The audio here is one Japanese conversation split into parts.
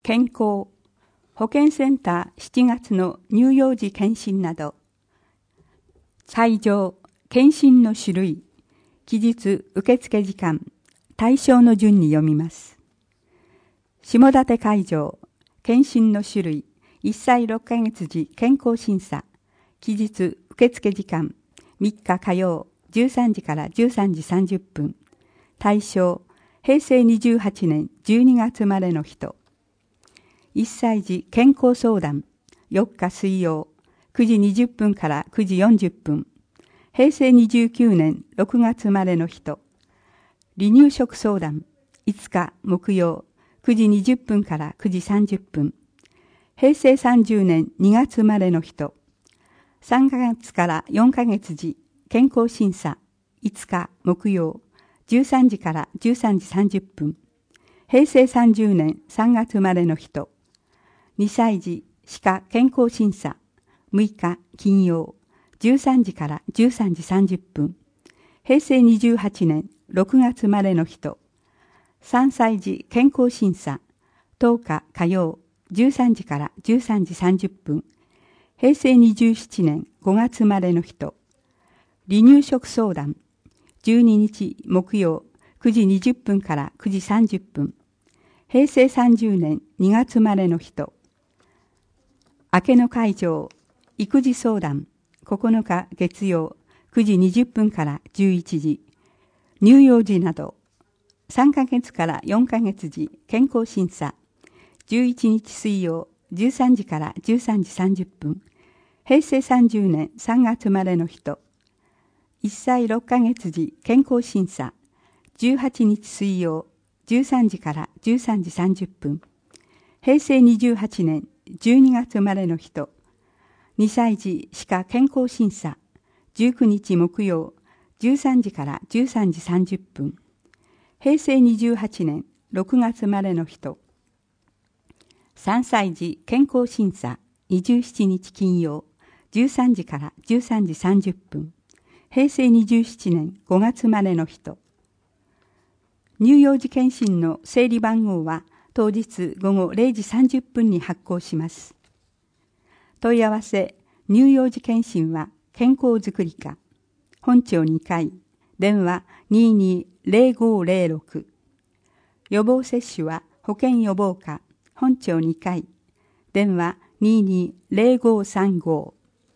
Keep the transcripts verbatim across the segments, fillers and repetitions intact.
健康、保健センターしちがつの乳幼児検診など、会場、検診の種類、期日受付時間、対象の順に読みます。下館会場、検診の種類、いっさいろっかげつ時健康審査、期日受付時間、みっか火曜、じゅうさんじからじゅうさんじさんじゅっぷん、対象、へいせいにじゅうはちねんじゅうにがつ生まれの人。いっさい児健康相談、よっか水曜、くじにじゅっぷんからくじよんじゅっぷん。へいせいにじゅうきゅうねんろくがつ生まれの人。離乳食相談、いつか木曜、くじにじゅっぷんからくじさんじゅっぷん。へいせいさんじゅうねんにがつ生まれの人。さんかげつからよんかげつ時健康審査、いつか木曜、じゅうさんじからじゅうさんじさんじゅっぷん。へいせいさんじゅうねんさんがつ生まれの人。にさい児歯科健康審査、むいか金曜、じゅうさんじからじゅうさんじさんじゅっぷん。へいせいにじゅうはちねんろくがつ生まれの人。さんさい児健康審査、とおか火曜、じゅうさんじからじゅうさんじさんじゅっぷん。へいせいにじゅうななねんごがつ生まれの人。離乳食相談、じゅうににち木曜、くじにじゅっぷんからくじさんじゅっぷん。へいせいさんじゅうねんにがつ生まれの人。明けの会場、育児相談、ここのか月曜、くじにじゅっぷんからじゅういちじ。乳幼児など、さんかげつからよんかげつ時健康審査、じゅういちにち水曜、じゅうさんじからじゅうさんじさんじゅっぷん。へいせいさんじゅうねんさんがつ生まれの人。いっさいろっかげつ時健康審査、じゅうはちにち水曜、じゅうさんじからじゅうさんじさんじゅっぷん。へいせいにじゅうはちねんじゅうにがつ生まれの人。にさい児歯科健康審査、じゅうくにち木曜、じゅうさんじからじゅうさんじさんじゅっぷん。へいせいにじゅうはちねんろくがつ生まれの人。さんさい児健康審査、にじゅうしちにち金曜、じゅうさんじからじゅうさんじさんじゅっぷん。へいせいにじゅうななねんごがつ生まれの人。乳幼児検診の整理番号は当日午後れいじさんじゅっぷんに発行します。問い合わせ、乳幼児検診は健康づくり課、本庁にかい、電話 にーにーぜろごぜろろく。予防接種は保健予防課、本庁にかい、電話 にーにーぜろごさんご。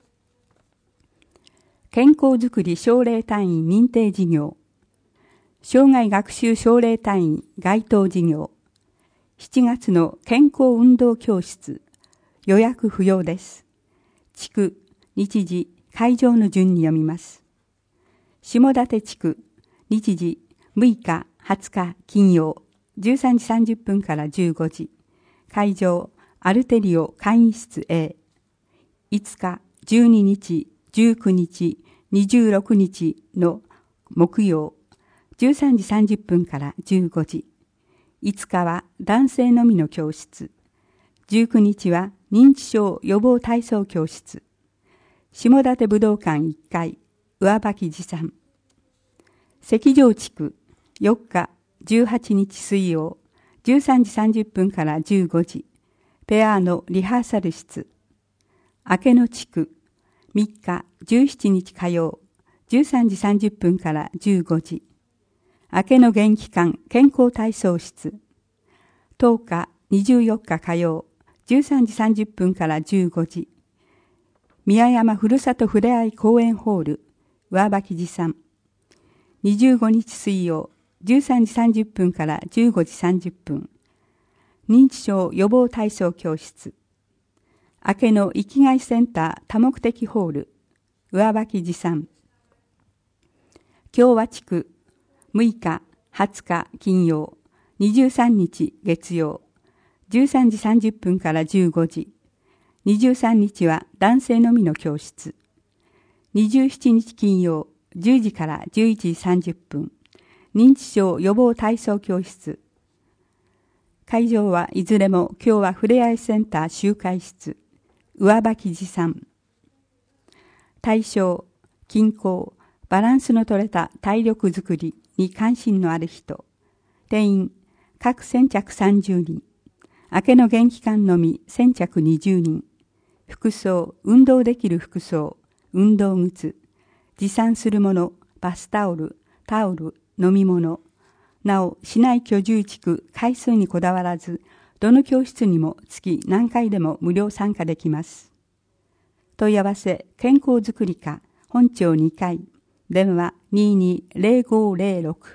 健康づくり奨励隊員認定事業、生涯学習奨励隊員該当事業、しちがつの健康運動教室、予約不要です。地区、日時、会場の順に読みます。下館地区、日時、むいかはつか金曜、じゅうさんじさんじゅっぷんからじゅうごじ。会場、アルテリオ会議室 A。いつか、じゅうににち、じゅうくにち、にじゅうろくにちの木曜、じゅうさんじさんじゅっぷんからじゅうごじ。いつかは男性のみの教室。じゅうくにちは認知症予防体操教室。下館武道館いっかい、上履持参。関城地区、よっか、じゅうはちにち水曜、じゅうさんじさんじゅっぷんからじゅうごじ。ペアのリハーサル室。明けの地区、みっか、じゅうしちにち火曜、じゅうさんじさんじゅっぷんからじゅうごじ。明けの元気館健康体操室。とおか、にじゅうよっか火曜、じゅうさんじさんじゅっぷんからじゅうごじ。宮山ふるさとふれあい公園ホール、上履持参。にじゅうごにち水曜、じゅうさんじさんじゅっぷんからじゅうごじさんじゅっぷん。認知症予防体操教室。明けの生きがいセンター多目的ホール、上履持参。共和地区、むいか、はつか金曜、にじゅうさんにち月曜、じゅうさんじさんじゅっぷんからじゅうごじ。にじゅうさんにちは男性のみの教室。にじゅうしちにち金曜、じゅうじからじゅういちじさんじゅっぷん。認知症予防体操教室。会場はいずれも今日はふれあいセンター集会室、上履持参。対象、健康、バランスの取れた体力づくりに関心のある人。定員、各先着さんじゅうにん。 明けの元気館のみ先着にじゅうにん、服装、運動できる服装、運動靴、持参するもの、バスタオル、タオル、飲み物、なお、市内居住地区、回数にこだわらず、どの教室にも月何回でも無料参加できます。問い合わせ、健康づくり課、本町にかい、電話 にーにーぜろごぜろろく。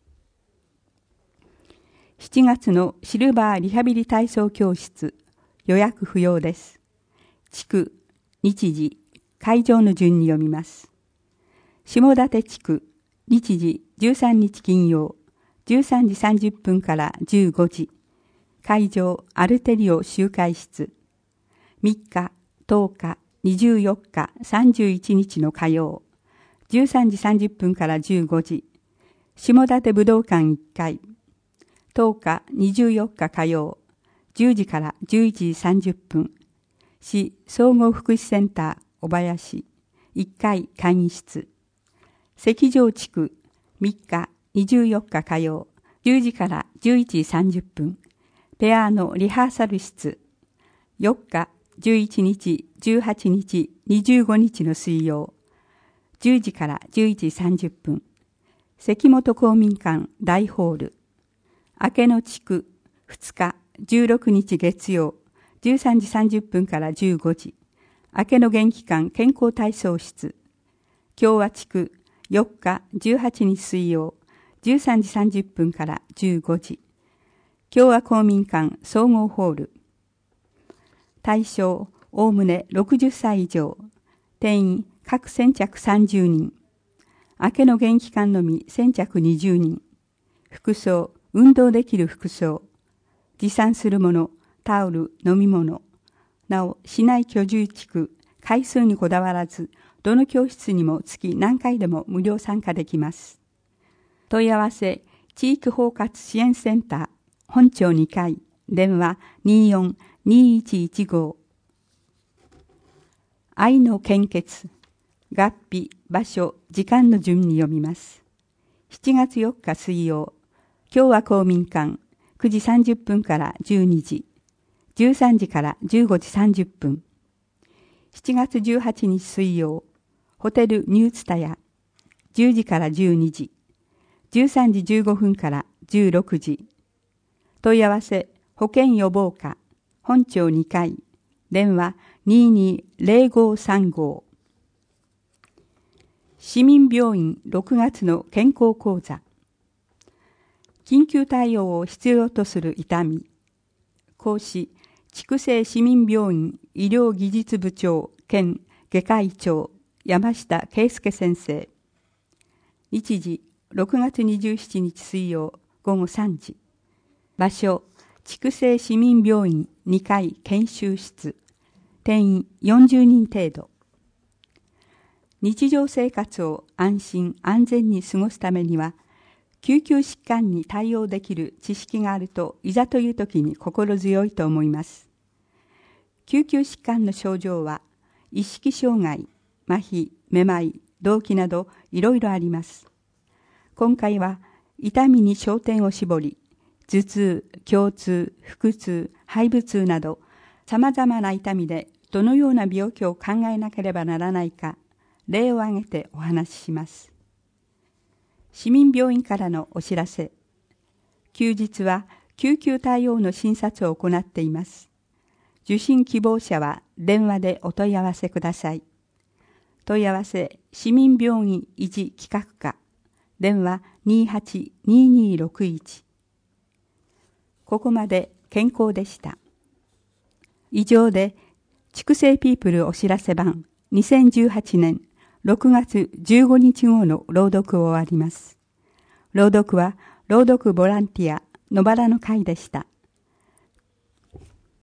しちがつのシルバーリハビリ体操教室、予約不要です。地区、日時、会場の順に読みます。下館地区、日時じゅうさんにち金曜、じゅうさんじさんじゅっぷんからじゅうごじ。会場、アルテリオ集会室。みっか、とおか、にじゅうよっか、さんじゅういちにちの火曜、じゅうさんじさんじゅっぷんからじゅうごじ。下館武道館いっかい。とおか、にじゅうよっか火曜、じゅうじからじゅういちじさんじゅっぷん。市総合福祉センター小林いっかい会議室。石城地区みっか、にじゅうよっか火曜、じゅうじからじゅういちじさんじゅっぷん。ペアのリハーサル室。よっか、じゅういちにち、じゅうはちにち、にじゅうごにちの水曜、じゅうじからじゅういちじさんじゅっぷん。関本公民館大ホール。明けの地区ふつか、じゅうろくにち月曜、じゅうさんじさんじゅっぷんからじゅうごじ。明けの元気館健康体操室。共和地区よっか、じゅうはちにち水曜、じゅうさんじさんじゅっぷんからじゅうごじ。共和公民館総合ホール。対象、おおむねろくじゅっさい以上。定員、各先着さんじゅうにん。明けの元気館のみ先着にじゅうにん。服装、運動できる服装。持参するもの、タオル、飲み物。なお、市内居住地区、回数にこだわらず、どの教室にも月何回でも無料参加できます。問い合わせ、地域包括支援センター、本町にかい、電話 にーよん にーいちいちご。愛の献血、月日、場所、時間の順に読みます。しちがつよっか水曜、共和公民館、くじさんじゅっぷんからじゅうにじ、じゅうさんじからじゅうごじさんじゅっぷん。しちがつじゅうはちにち水曜、ホテルニューツタヤ、じゅうじからじゅうにじ、じゅうさんじじゅうごふんからじゅうろくじ。問い合わせ、保健予防課、本町にかい、電話 にーにーぜろごさんご。市民病院ろくがつの健康講座。緊急対応を必要とする痛み。講師、筑西市民病院医療技術部長兼外科医長山下圭介先生。日時、ろくがつにじゅうしちにち水曜ごごさんじ。場所、筑西市民病院にかい研修室。定員よんじゅうにん程度。日常生活を安心安全に過ごすためには、救急疾患に対応できる知識があるといざという時に心強いと思います。救急疾患の症状は、意識障害、麻痺、めまい、動悸などいろいろあります。今回は痛みに焦点を絞り、頭痛、胸痛、腹痛、肺部痛など様々な痛みでどのような病気を考えなければならないか、例を挙げてお話しします。市民病院からのお知らせ。休日は救急対応の診察を行っています。受診希望者は電話でお問い合わせください。問い合わせ、市民病院維持企画課、電話 にーはち にーにーろくいち。ここまで健康でした。以上で、筑西ピープルお知らせ版にせんじゅうはちねんろくがつじゅうごにち号の朗読を終わります。朗読は朗読ボランティア野原の会でした。